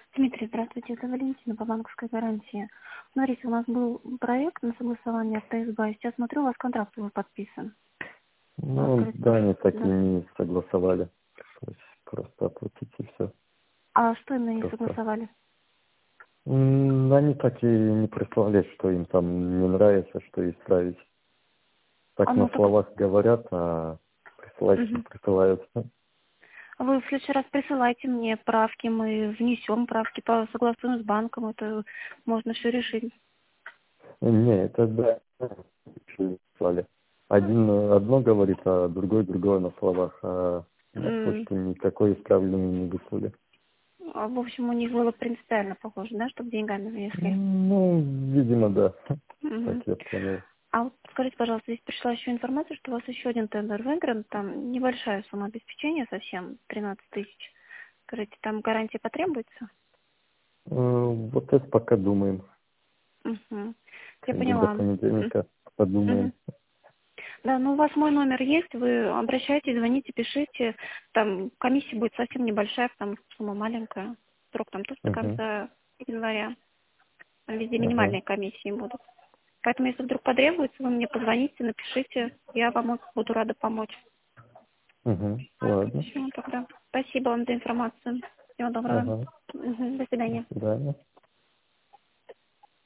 Дмитрий, здравствуйте, это Валентина по банковской гарантии. Смотрите, у нас был проект на согласование ФТСБ, сейчас смотрю, у вас контракт уже подписан. Ну, Скажите, да, они так и да. не согласовали. Пришлось просто оплатить и все. А что именно не Просто. согласовали? Они так и не прислали, что им там не нравится, что исправить. Так на Ну так словах говорят, а присылать не мгм. присылают. Вы в следующий раз присылайте мне правки, мы внесем правки, согласуем с банком, это можно все решить. Не, это да, еще не прислали. Один одно говорит, а другой другое на словах. А на М, почту никакой исправленный не выслали. В общем, у них было принципиально похоже, да, чтобы деньгами внесли. Ну, видимо, да. Так Мгм. я понял. А вот скажите, пожалуйста, здесь пришла еще информация, что у вас еще один тендер выигран, там небольшая сумма обеспечения совсем, 13 тысяч. Скажите, там гарантия потребуется? Вот это пока думаем. Угу. Я До поняла. понедельника подумаем. Мгм. Да, ну у вас мой номер есть, вы обращайтесь, звоните, пишите. Там комиссия будет совсем небольшая, потому что сумма маленькая. Срок там тоже до Угу. конца января. Там везде Ага. минимальные комиссии будут. Поэтому, если вдруг потребуется, вы мне позвоните, напишите. Я вам буду рада помочь. Угу. Ладно. Все, тогда. Спасибо вам за информацию. Всего доброго. Ага. Мгм. До До свидания. свидания.